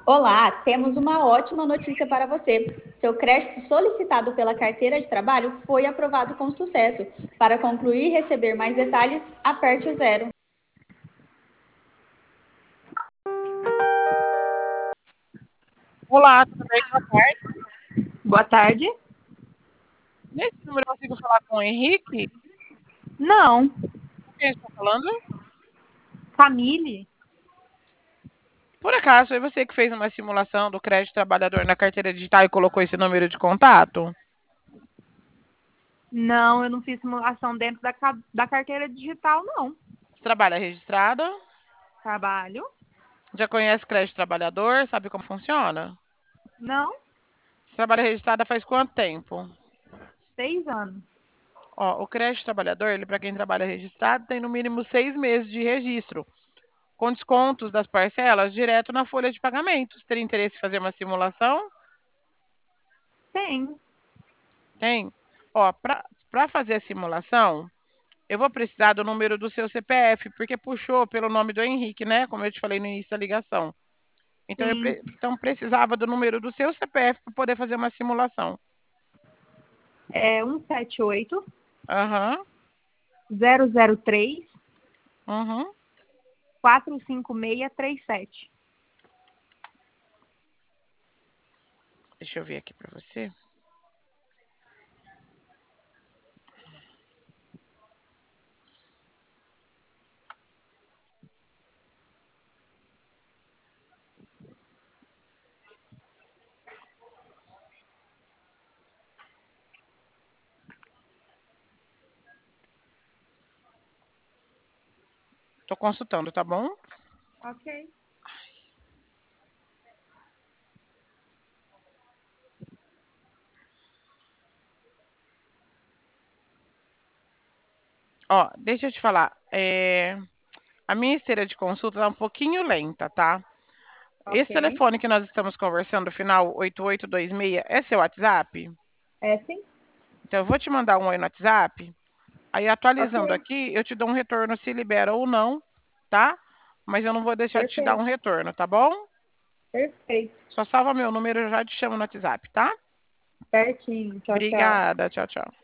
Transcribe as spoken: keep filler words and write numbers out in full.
Olá, temos uma ótima notícia para você. Seu crédito solicitado pela carteira de trabalho foi aprovado com sucesso. Para concluir e receber mais detalhes, aperte o zero. Olá, tudo bem? Boa tarde. Boa tarde. Nesse número eu consigo falar com o Henrique? Não, Com quem está falando? Camille? Por acaso, é você que fez uma simulação do crédito trabalhador na carteira digital e colocou esse número de contato? Não, eu não fiz simulação dentro da, ca- da carteira digital, não. Você trabalha registrada? Trabalho? Já conhece crédito trabalhador? Sabe como funciona? Não, Você trabalha registrada faz quanto tempo? seis anos. Ó, o crédito trabalhador, ele para quem trabalha registrado, tem no mínimo seis meses de registro, com descontos das parcelas direto na folha de pagamento. Você teria interesse em fazer uma simulação? Tenho. Tem. Ó, para fazer a simulação, eu vou precisar do número do seu C P F, porque puxou pelo nome do Henrique, né? Como eu te falei no início da ligação. Então, eu Sim. pre- então precisava do número do seu C P F para poder fazer uma simulação. É um sete oito Aham, zero zero três uhum. quatro cinco seis três sete. Deixa eu ver aqui para você. Estou consultando, tá bom? Ok. Ó, deixa eu te falar. é, A minha esteira de consulta tá um pouquinho lenta, tá? Esse Ok. telefone que nós estamos conversando, final oito oito dois seis, é seu WhatsApp? É sim? Então, eu vou te mandar um oi no WhatsApp. Aí, atualizando Ok. aqui, eu te dou um retorno se libera ou não, tá? Mas eu não vou deixar de te dar um Perfeito. retorno, tá bom? Perfeito. Só salva meu número, eu já te chamo no WhatsApp, tá? Certinho. Tchau, tchau. Obrigada, tchau, tchau.